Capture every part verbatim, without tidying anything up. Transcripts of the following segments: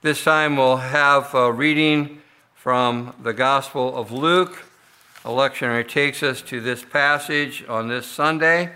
This time we'll have a reading from the Gospel of Luke. A lectionary takes us to this passage on this Sunday.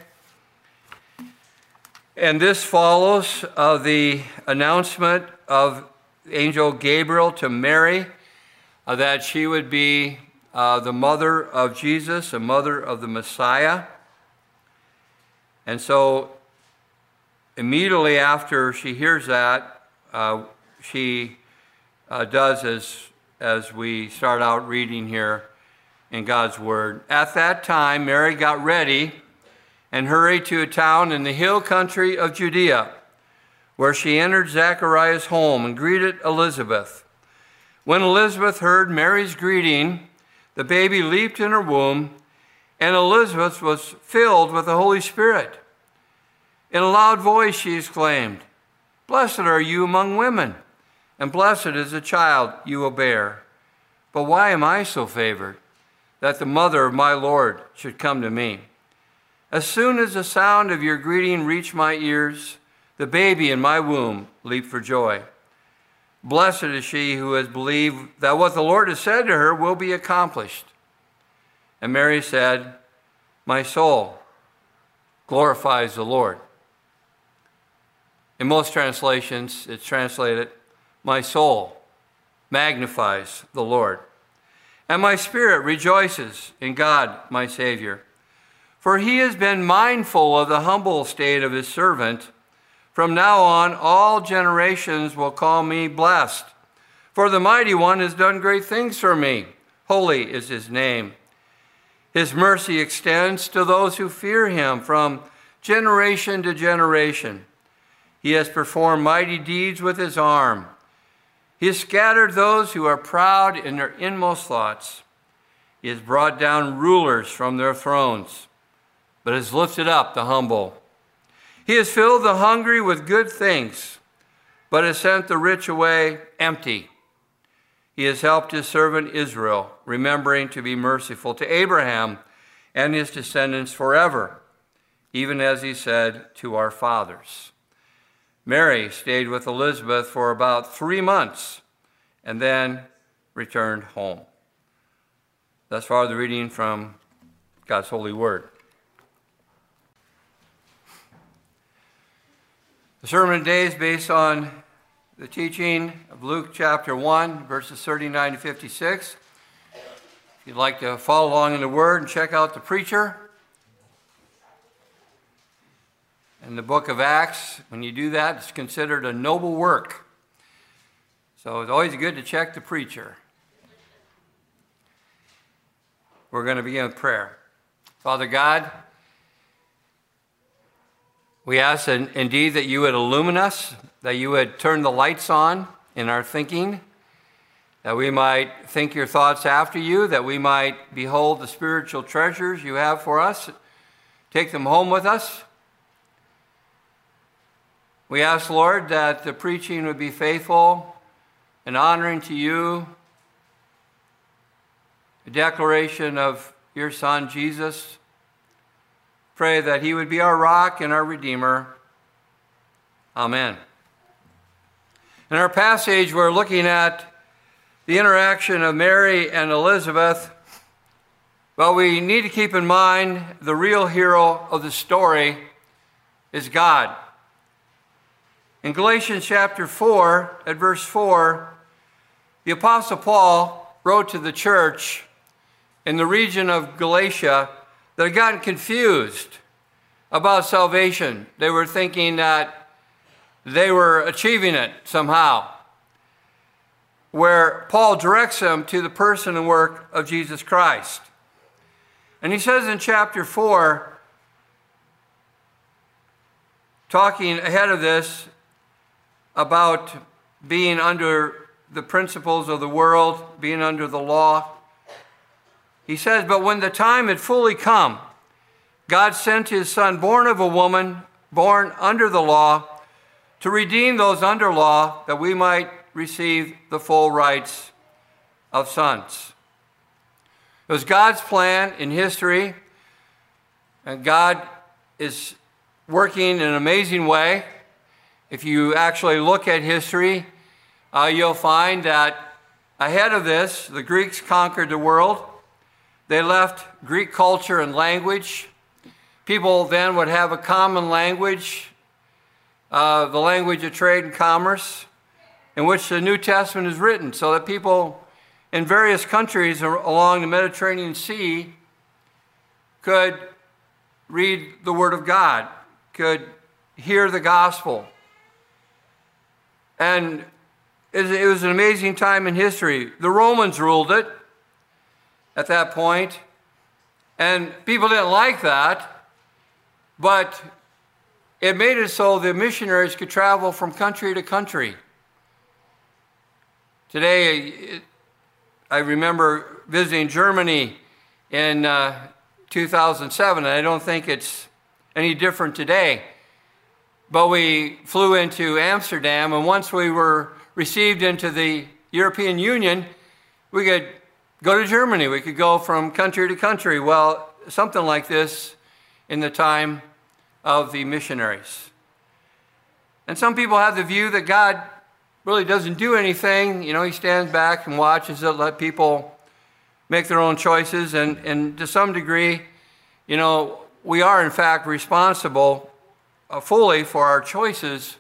And this follows uh, the announcement of angel Gabriel to Mary uh, that she would be uh, the mother of Jesus, the mother of the Messiah. And so immediately after she hears that, uh, she uh, does as, as we start out reading here in God's Word. At that time, Mary got ready and hurried to a town in the hill country of Judea, where she entered Zachariah's home and greeted Elizabeth. When Elizabeth heard Mary's greeting, the baby leaped in her womb, and Elizabeth was filled with the Holy Spirit. In a loud voice she exclaimed, "Blessed are you among women, and blessed is the child you will bear. But why am I so favored, that the mother of my Lord should come to me? As soon as the sound of your greeting reached my ears, the baby in my womb leaped for joy. Blessed is she who has believed that what the Lord has said to her will be accomplished." And Mary said, "My soul glorifies the Lord." In most translations, it's translated, "My soul magnifies the Lord. And my spirit rejoices in God, my Savior. For he has been mindful of the humble state of his servant. From now on, all generations will call me blessed. For the Mighty One has done great things for me. Holy is his name. His mercy extends to those who fear him from generation to generation. He has performed mighty deeds with his arm. He has scattered those who are proud in their inmost thoughts. He has brought down rulers from their thrones, but has lifted up the humble. He has filled the hungry with good things, but has sent the rich away empty. He has helped his servant Israel, remembering to be merciful to Abraham and his descendants forever, even as he said to our fathers." Mary stayed with Elizabeth for about three months and then returned home. Thus far, the reading from God's holy word. The sermon today is based on the teaching of Luke chapter one, verses thirty-nine to fifty-six. If you'd like to follow along in the word and check out the preacher in the book of Acts, when you do that, it's considered a noble work. So it's always good to check the preacher. We're going to begin with prayer. Father God, we ask that indeed that you would illumine us, that you would turn the lights on in our thinking, that we might think your thoughts after you, that we might behold the spiritual treasures you have for us, take them home with us. We ask, Lord, that the preaching would be faithful and honoring to you, a declaration of your Son, Jesus. Pray that he would be our rock and our Redeemer. Amen. In our passage, we're looking at the interaction of Mary and Elizabeth. Well, we need to keep in mind the real hero of the story is God. In Galatians chapter four, at verse four, the Apostle Paul wrote to the church in the region of Galatia that had gotten confused about salvation. They were thinking that they were achieving it somehow, where Paul directs them to the person and work of Jesus Christ. And he says in chapter four, talking ahead of this, about being under the principles of the world, being under the law. He says, "But when the time had fully come, God sent his Son, born of a woman, born under the law, to redeem those under law, that we might receive the full rights of sons." It was God's plan in history, and God is working in an amazing way. If you actually look at history, uh, you'll find that ahead of this, the Greeks conquered the world. They left Greek culture and language. People then would have a common language, uh, the language of trade and commerce, in which the New Testament is written, so that people in various countries along the Mediterranean Sea could read the Word of God, could hear the gospel. And it was an amazing time in history. The Romans ruled it at that point, and people didn't like that, but it made it so the missionaries could travel from country to country. Today, it, I remember visiting Germany in uh, two thousand seven, and I don't think it's any different today. But we flew into Amsterdam, and once we were received into the European Union, we could go to Germany. We could go from country to country. Well, something like this in the time of the missionaries. And some people have the view that God really doesn't do anything. You know, he stands back and watches it, let people make their own choices. And, and to some degree, you know, we are in fact responsible uh, fully for our choices.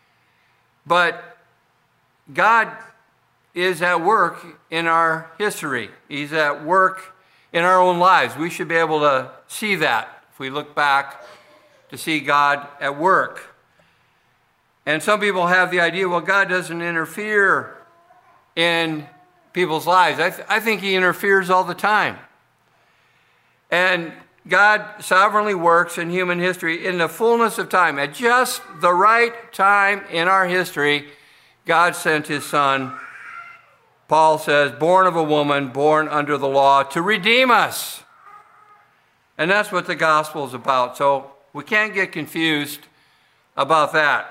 But God is at work in our history. He's at work in our own lives. We should be able to see that if we look back to see God at work. And some people have the idea, well, God doesn't interfere in people's lives. I, th- I think he interferes all the time. And God sovereignly works in human history in the fullness of time. At just the right time in our history, God sent his Son, Paul says, born of a woman, born under the law, to redeem us. And that's what the gospel is about. So we can't get confused about that.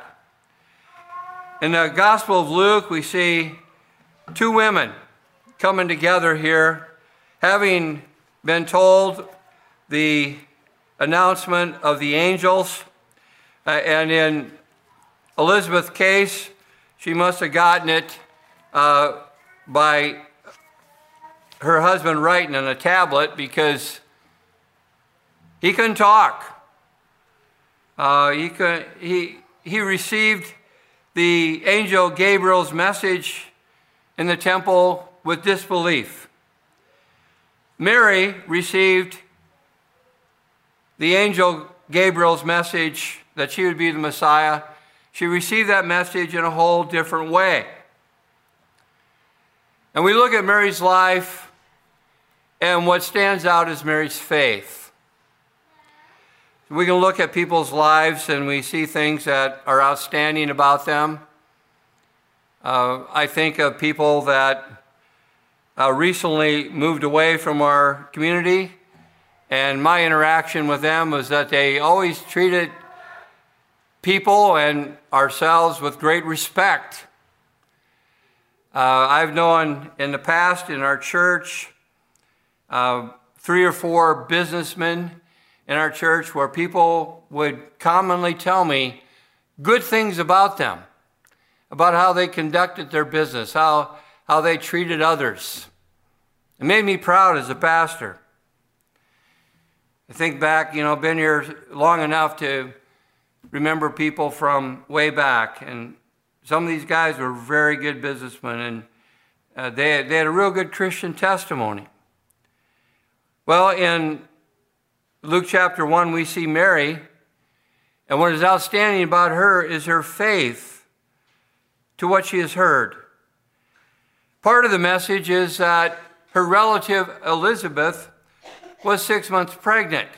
In the Gospel of Luke, we see two women coming together here, having been told the announcement of the angels. Uh, and in Elizabeth's case, she must have gotten it uh, by her husband writing on a tablet, because he couldn't talk. Uh, he, could, he, he received the angel Gabriel's message in the temple with disbelief. Mary received the angel Gabriel's message that she would be the Messiah. She received that message in a whole different way. And we look at Mary's life, and what stands out is Mary's faith. We can look at people's lives and we see things that are outstanding about them. Uh, I think of people that uh, recently moved away from our community, and my interaction with them was that they always treated people and ourselves with great respect. Uh, I've known in the past in our church uh, three or four businessmen in our church where people would commonly tell me good things about them, about how they conducted their business, how, how they treated others. It made me proud as a pastor. I think back, you know, I've been here long enough to remember people from way back, and some of these guys were very good businessmen, and uh, they, they had a real good Christian testimony. Well, in Luke chapter one, we see Mary, and what is outstanding about her is her faith to what she has heard. Part of the message is that her relative Elizabeth was six months pregnant.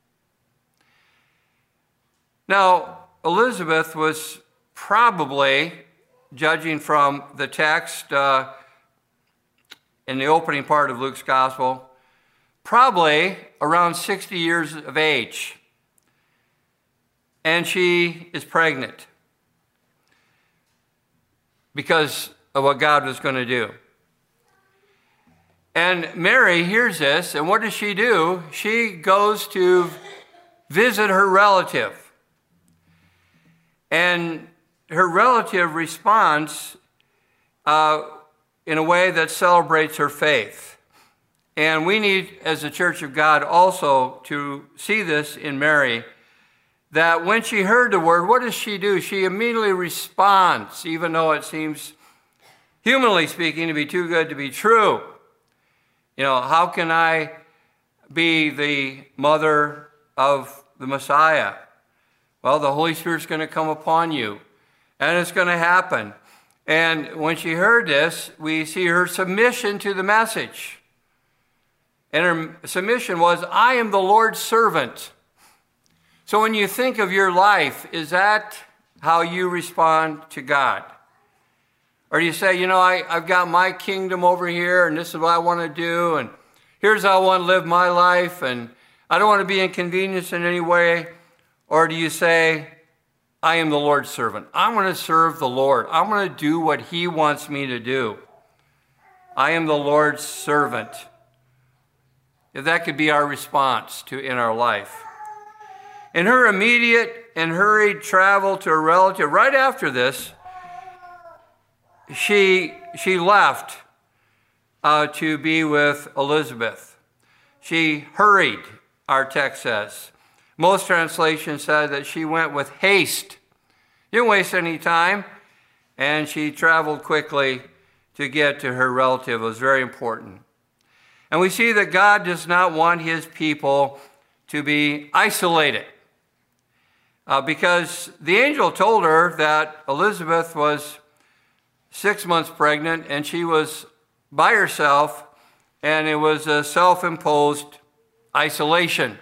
Now, Elizabeth was probably, judging from the text uh, in the opening part of Luke's gospel, probably around sixty years of age. And she is pregnant because of what God was going to do. And Mary hears this, and what does she do? She goes to visit her relative. And her relative responds uh, in a way that celebrates her faith. And we need, as the Church of God, also to see this in Mary, that when she heard the word, what does she do? She immediately responds, even though it seems, humanly speaking, to be too good to be true. You know, how can I be the mother of the Messiah? Well, the Holy Spirit's going to come upon you, and it's going to happen. And when she heard this, we see her submission to the message. And her submission was, I am the Lord's servant. So when you think of your life, is that how you respond to God? Or do you say, you know, I, I've got my kingdom over here, and this is what I want to do, and here's how I want to live my life, and I don't want to be inconvenienced in any way? Or do you say, I am the Lord's servant. I'm going to serve the Lord. I'm going to do what he wants me to do. I am the Lord's servant. If that could be our response to in our life. In her immediate and hurried travel to a relative, right after this, she, she left uh, to be with Elizabeth. She hurried, our text says. Most translations said that she went with haste. Didn't waste any time, and she traveled quickly to get to her relative. It was very important. And we see that God does not want his people to be isolated. Uh, because the angel told her that Elizabeth was six months pregnant and she was by herself, and it was a self-imposed isolation.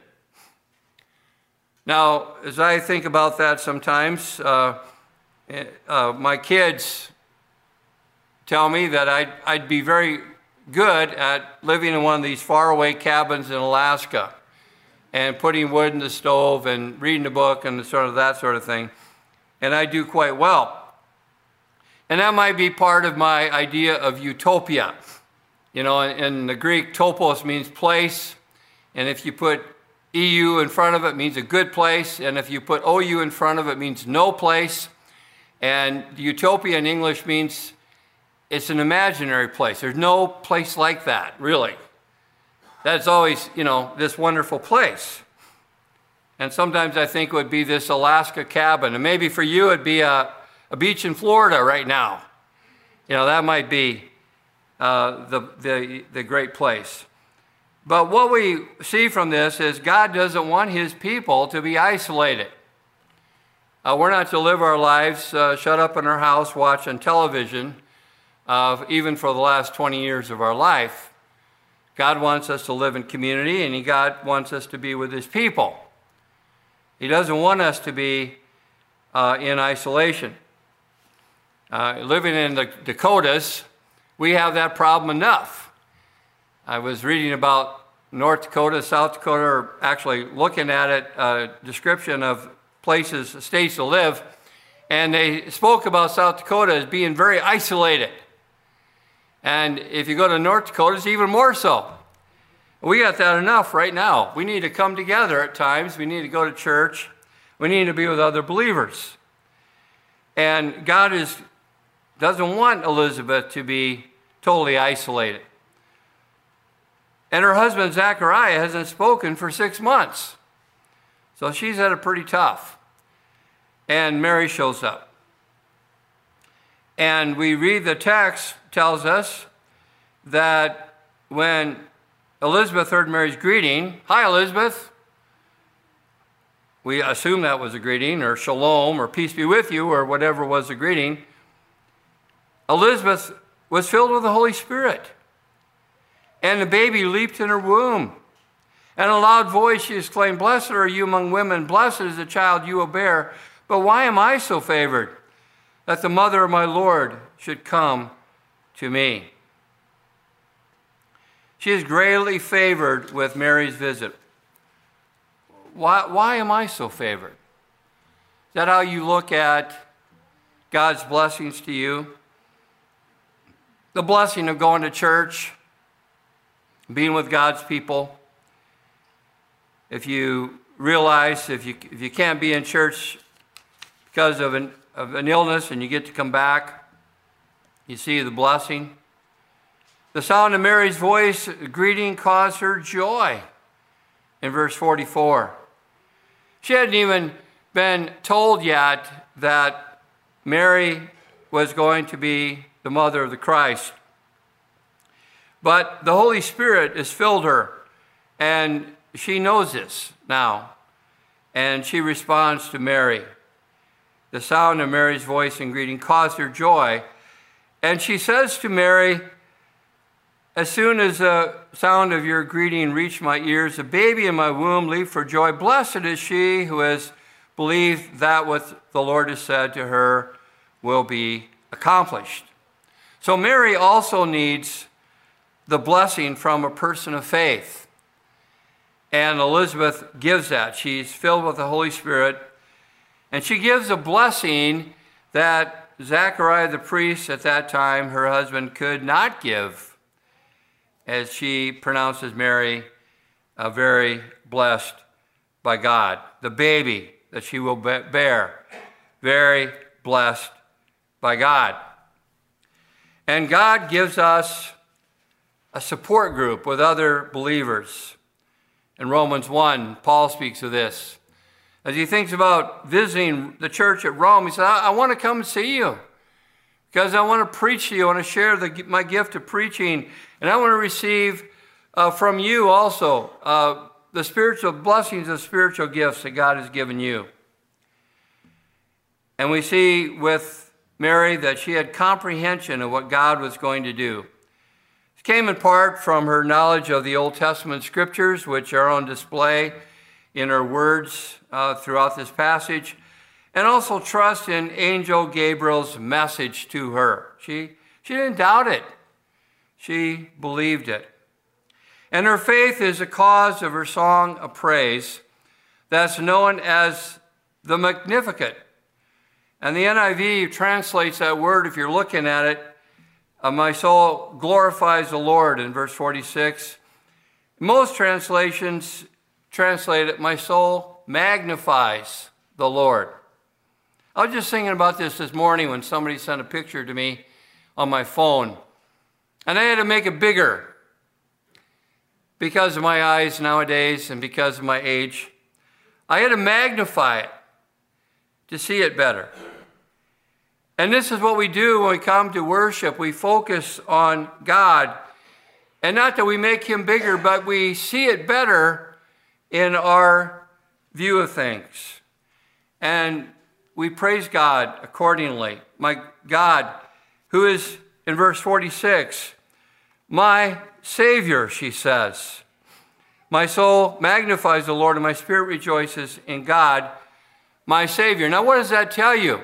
Now, as I think about that sometimes, uh, uh, my kids tell me that I'd, I'd be very good at living in one of these faraway cabins in Alaska and putting wood in the stove and reading a book and sort of that sort of thing. And I do quite well. And that might be part of my idea of utopia. You know, in, in the Greek, topos means place. And if you put E U in front of it, it means a good place. And if you put O U in front of it, it means no place. And utopia in English means it's an imaginary place. There's no place like that, really. That's always, you know, this wonderful place. And sometimes I think it would be this Alaska cabin. And maybe for you it'd be a, a beach in Florida right now. You know, that might be uh, the, the, the great place. But what we see from this is God doesn't want his people to be isolated. Uh, we're not to live our lives uh, shut up in our house watching television, uh, even for the last twenty years of our life. God wants us to live in community, and he, God wants us to be with his people. He doesn't want us to be uh, in isolation. Uh, living in the Dakotas, we have that problem enough. I was reading about North Dakota, South Dakota, or actually looking at it, a description of places, states to live, and they spoke about South Dakota as being very isolated. And if you go to North Dakota, it's even more so. We got that enough right now. We need to come together at times. We need to go to church. We need to be with other believers. And God is, doesn't want Elizabeth to be totally isolated. And her husband, Zechariah, hasn't spoken for six months. So she's had it pretty tough. And Mary shows up. And we read the text tells us that when Elizabeth heard Mary's greeting, hi Elizabeth, we assume that was a greeting, or shalom, or peace be with you, or whatever was the greeting. Elizabeth was filled with the Holy Spirit. And the baby leaped in her womb. And in a loud voice she exclaimed, blessed are you among women, blessed is the child you will bear. But why am I so favored that the mother of my Lord should come to me? She is greatly favored with Mary's visit. Why, why am I so favored? Is that how you look at God's blessings to you? The blessing of going to church, being with God's people. If you realize if you, if you can't be in church because of an, of an illness and you get to come back, You see the blessing. The sound of Mary's voice greeting caused her joy in verse forty-four. She hadn't even been told yet that Mary was going to be the mother of the Christ. But the Holy Spirit has filled her, and she knows this now, and she responds to Mary. The sound of Mary's voice and greeting caused her joy, and she says to Mary, as soon as the sound of your greeting reached my ears, the baby in my womb leaped for joy. Blessed is she who has believed that what the Lord has said to her will be accomplished. So Mary also needs the blessing from a person of faith. And Elizabeth gives that. She's filled with the Holy Spirit. And she gives a blessing that Zechariah the priest at that time, her husband, could not give, as she pronounces Mary uh, very blessed by God. The baby that she will bear, very blessed by God. And God gives us a support group with other believers. In Romans one, Paul speaks of this. As he thinks about visiting the church at Rome, he said, I, I want to come and see you because I want to preach to you. I want to share the, my gift of preaching, and I want to receive uh, from you also uh, the spiritual blessings of spiritual gifts that God has given you. And we see with Mary that she had comprehension of what God was going to do. It came in part from her knowledge of the Old Testament scriptures, which are on display in her words uh, throughout this passage, and also trust in Angel Gabriel's message to her. She, she didn't doubt it. She believed it. And her faith is the cause of her song of praise that's known as the Magnificat. And the N I V translates that word, if you're looking at it, uh, my soul glorifies the Lord in verse forty-six. Most translations translate it, my soul magnifies the Lord. I was just thinking about this this morning when somebody sent a picture to me on my phone. And I had to make it bigger because of my eyes nowadays and because of my age. I had to magnify it to see it better. And this is what we do when we come to worship. We focus on God. And not that we make him bigger, but we see it better in our view of things. And we praise God accordingly. My God, who is in verse forty-six, my Savior, she says. My soul magnifies the Lord, and my spirit rejoices in God, my Savior. Now, what does that tell you?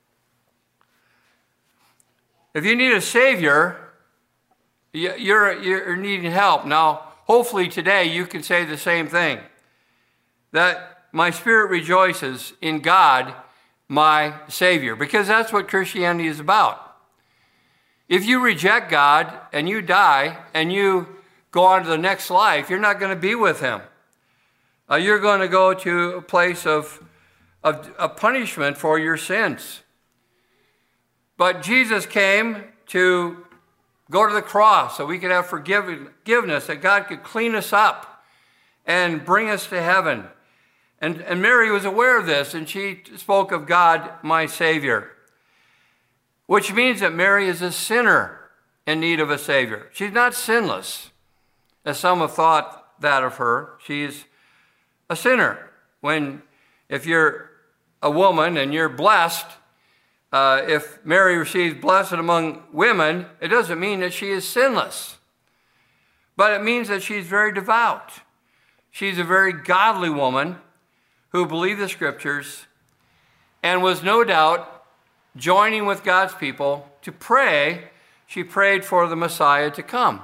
If you need a Savior, you're, you're needing help. Now, hopefully today you can say the same thing, that my spirit rejoices in God, my Savior, because that's what Christianity is about. If you reject God and you die and you go on to the next life, you're not going to be with him. Uh, you're going to go to a place of, of, of punishment for your sins. But Jesus came to go to the cross so we could have forgiveness, that God could clean us up and bring us to heaven. And, and Mary was aware of this, and she spoke of God, my Savior, which means that Mary is a sinner in need of a Savior. She's not sinless, as some have thought that of her. She's a sinner. When, if you're a woman and you're blessed, uh, if Mary receives blessed among women, it doesn't mean that she is sinless. But it means that she's very devout. She's a very godly woman who believed the scriptures and was no doubt joining with God's people to pray. She prayed for the Messiah to come.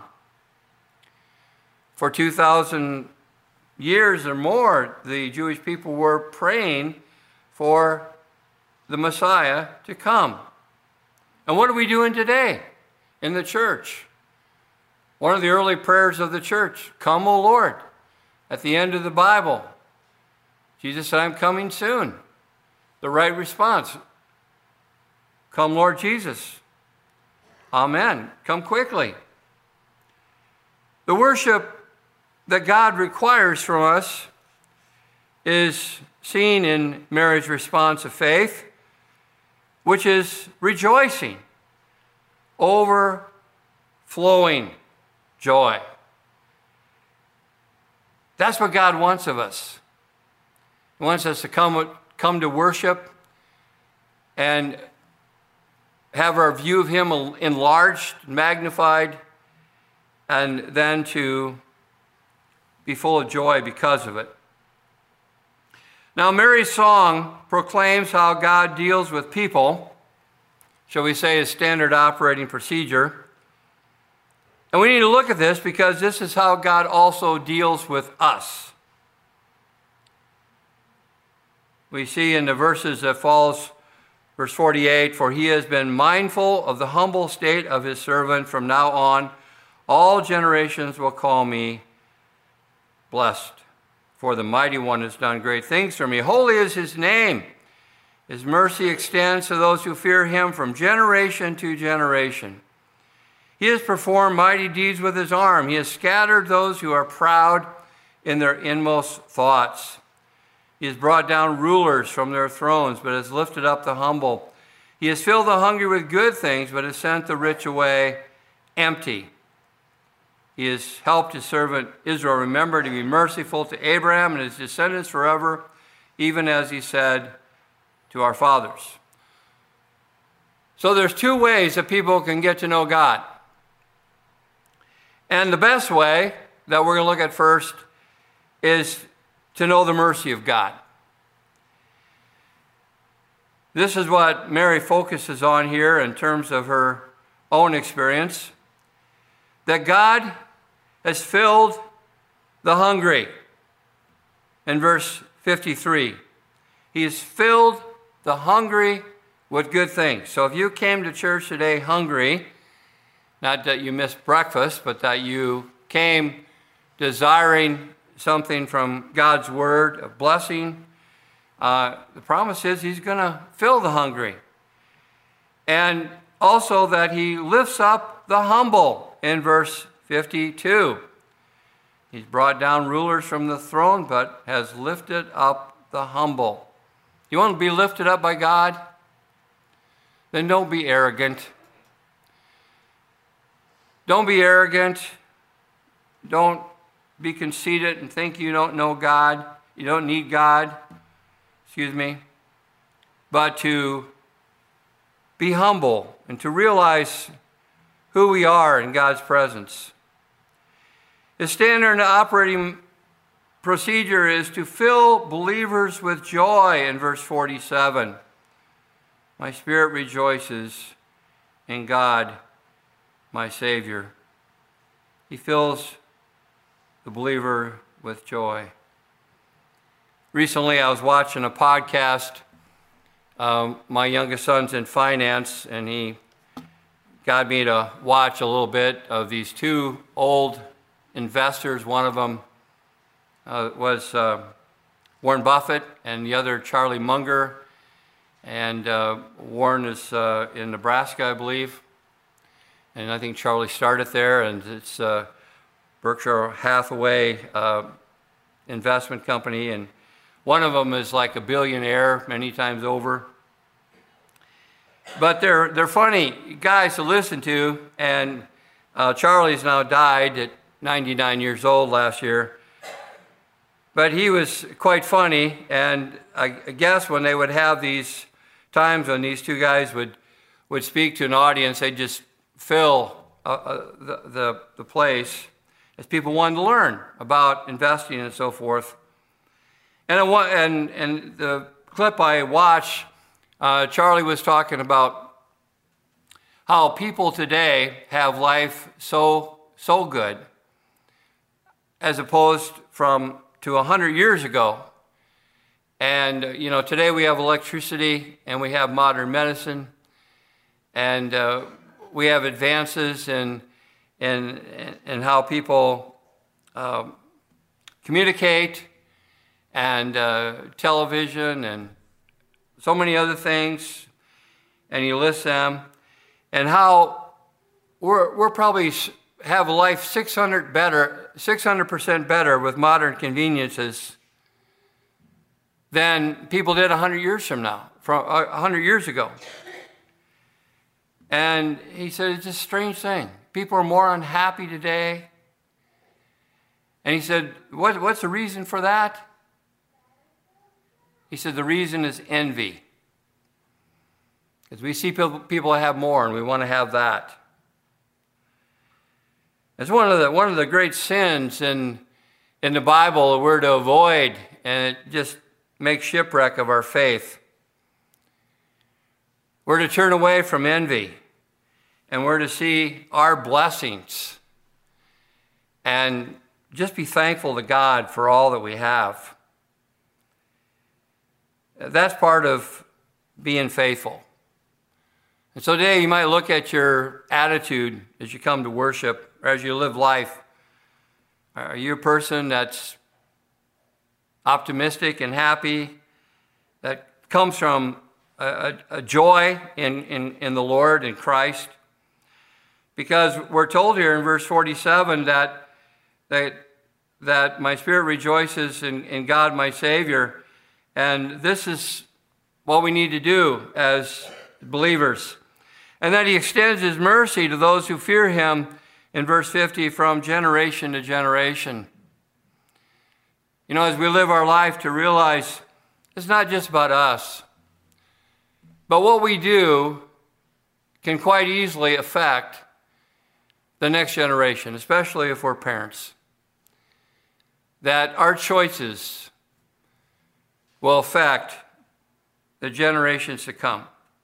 For two thousand years or more, the Jewish people were praying for the Messiah to come. And what are we doing today in the church? One of the early prayers of the church, come, O Lord, at the end of the Bible. Jesus said, I'm coming soon. The right response, come, Lord Jesus. Amen. Come quickly. The worship that God requires from us is seen in Mary's response of faith, which is rejoicing, overflowing joy. That's what God wants of us. He wants us to come, come to worship and have our view of him enlarged, magnified, and then to be full of joy because of it. Now, Mary's song proclaims how God deals with people, shall we say his standard operating procedure. And we need to look at this because this is how God also deals with us. We see in the verses that follows, verse forty-eight, for he has been mindful of the humble state of his servant. From now on, all generations will call me blessed, for the mighty one has done great things for me. Holy is his name. His mercy extends to those who fear him from generation to generation. He has performed mighty deeds with his arm. He has scattered those who are proud in their inmost thoughts. He has brought down rulers from their thrones, but has lifted up the humble. He has filled the hungry with good things, but has sent the rich away empty. He has helped his servant Israel remember to be merciful to Abraham and his descendants forever, even as he said to our fathers. So there's two ways that people can get to know God. And the best way that we're going to look at first is to know the mercy of God. This is what Mary focuses on here in terms of her own experience, that God has filled the hungry. In verse fifty-three, he has filled the hungry with good things. So if you came to church today hungry, not that you missed breakfast, but that you came desiring something from God's word, a blessing, uh, the promise is he's going to fill the hungry. And also that he lifts up the humble in verse fifty-two. He's brought down rulers from the throne, but has lifted up the humble. You want to be lifted up by God? Then don't be arrogant. Don't be arrogant. Don't be conceited and think you don't know God. You don't need God. Excuse me. But to be humble and to realize who we are in God's presence. The standard operating procedure is to fill believers with joy in verse forty-seven. My spirit rejoices in God, my Savior. He fills the believer with joy. Recently, I was watching a podcast. Um, my youngest son's in finance, and he got me to watch a little bit of these two old investors. One of them uh, was uh, Warren Buffett, and the other Charlie Munger. And uh, Warren is uh, in Nebraska, I believe. And I think Charlie started there, and it's uh, Berkshire Hathaway uh, investment company. And one of them is like a billionaire many times over. But they're they're funny guys to listen to. And uh, Charlie's now died at ninety-nine years old last year. But he was quite funny. And I guess when they would have these times when these two guys would, would speak to an audience, they'd just fill uh, uh, the, the, the place as people wanted to learn about investing and so forth. And, I, and, and the clip I watched, uh, Charlie was talking about how people today have life so, so good as opposed from to a hundred years ago. And, you know, today we have electricity and we have modern medicine and uh, we have advances in, in, in how people uh, communicate and uh, television and so many other things, and you list them, and how we're, we're probably have life six hundred better, six hundred percent better with modern conveniences than people did one hundred years from now, from one hundred years ago. And he said, it's a strange thing. People are more unhappy today. And he said, what, what's the reason for that? He said, the reason is envy. Because we see people, people have more, and we want to have that. It's one of the, one of the great sins in, in the Bible that we're to avoid, and it just makes shipwreck of our faith. We're to turn away from envy, and we're to see our blessings and just be thankful to God for all that we have. That's part of being faithful. And so today you might look at your attitude as you come to worship or as you live life. Are you a person that's optimistic and happy, that comes from a, a, a joy in, in, in the Lord, in Christ? Because we're told here in verse forty-seven that, that, that my spirit rejoices in, in God my Savior. And this is what we need to do as believers. And that he extends his mercy to those who fear him in verse fifty, from generation to generation. You know, as we live our life, to realize it's not just about us, but what we do can quite easily affect the next generation, especially if we're parents. That our choices will affect the generations to come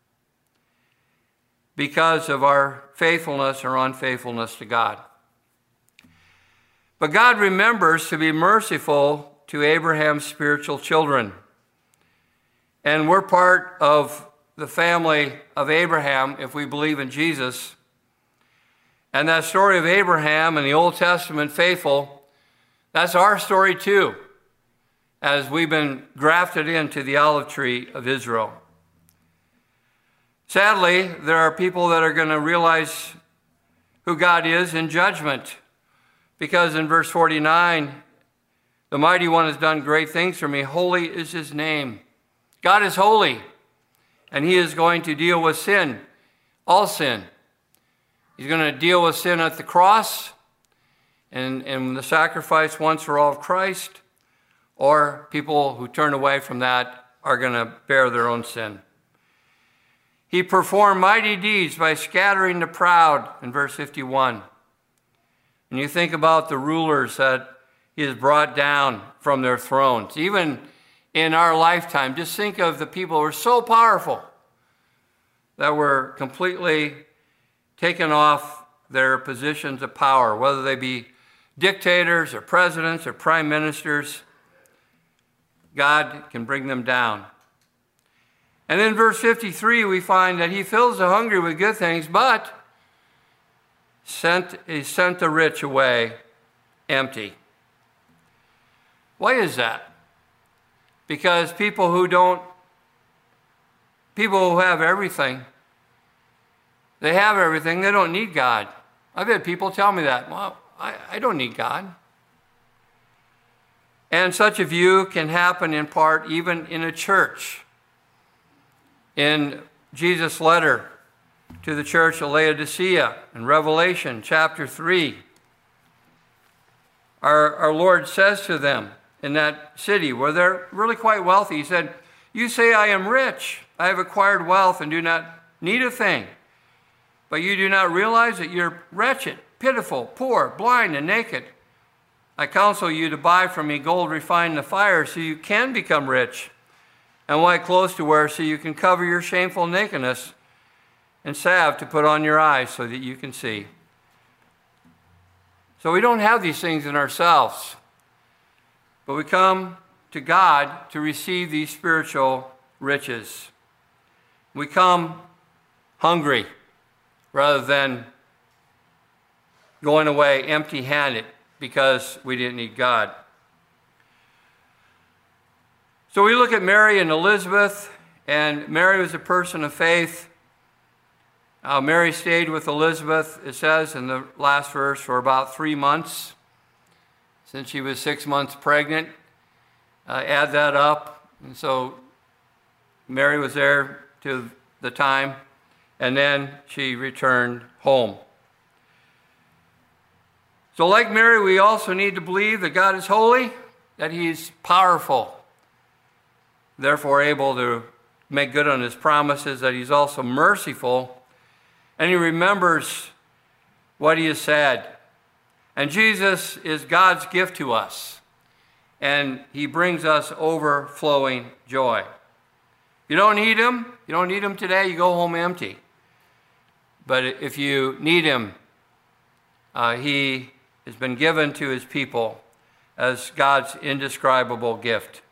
because of our faithfulness or unfaithfulness to God. But God remembers to be merciful to Abraham's spiritual children. And we're part of the family of Abraham if we believe in Jesus. And that story of Abraham in the Old Testament faithful, that's our story too, as we've been grafted into the olive tree of Israel. Sadly, there are people that are going to realize who God is in judgment, because in verse forty-nine, the Mighty One has done great things for me. Holy is his name. God is holy, and he is going to deal with sin, all sin. He's going to deal with sin at the cross and, and the sacrifice once for all of Christ, or people who turn away from that are going to bear their own sin. He performed mighty deeds by scattering the proud, in verse fifty-one. And you think about the rulers that he has brought down from their thrones. Even in our lifetime, just think of the people who were so powerful that were completely taken off their positions of power, whether they be dictators or presidents or prime ministers. God can bring them down. And in verse fifty-three, we find that he fills the hungry with good things, but sent, he sent the rich away empty. Why is that? Because people who don't, people who have everything, they have everything, they don't need God. I've had people tell me that. Well, I, I don't need God. And such a view can happen in part even in a church. In Jesus' letter to the church of Laodicea in Revelation chapter three, our, our Lord says to them in that city where they're really quite wealthy, he said, you say I am rich, I have acquired wealth and do not need a thing, but you do not realize that you're wretched, pitiful, poor, blind, and naked. I counsel you to buy from me gold refined in the fire so you can become rich, and white clothes to wear so you can cover your shameful nakedness, and salve to put on your eyes so that you can see. So we don't have these things in ourselves, but we come to God to receive these spiritual riches. We come hungry rather than going away empty-handed because we didn't need God. So we look at Mary and Elizabeth, and Mary was a person of faith. Uh, Mary stayed with Elizabeth, it says in the last verse, for about three months, since she was six months pregnant. Uh, add that up, and so Mary was there to the time, and then she returned home. So like Mary, we also need to believe that God is holy, that he's powerful, therefore able to make good on his promises, that he's also merciful, and he remembers what he has said. And Jesus is God's gift to us, and he brings us overflowing joy. If you don't need him, you don't need him today, you go home empty. But if you need him, uh, he has been given to his people as God's indescribable gift.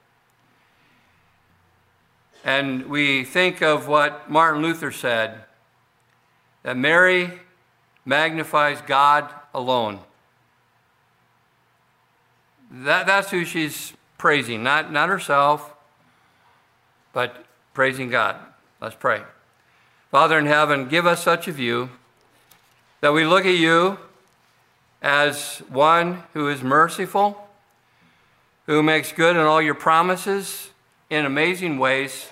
And we think of what Martin Luther said, that Mary magnifies God alone. That, that's who she's praising, not, not herself, but praising God. Let's pray. Father in heaven, give us such a view that we look at you as one who is merciful, who makes good on all your promises in amazing ways.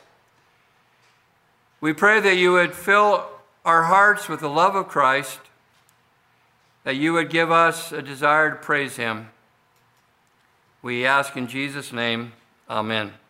We pray that you would fill our hearts with the love of Christ, that you would give us a desire to praise him. We ask in Jesus' name, amen.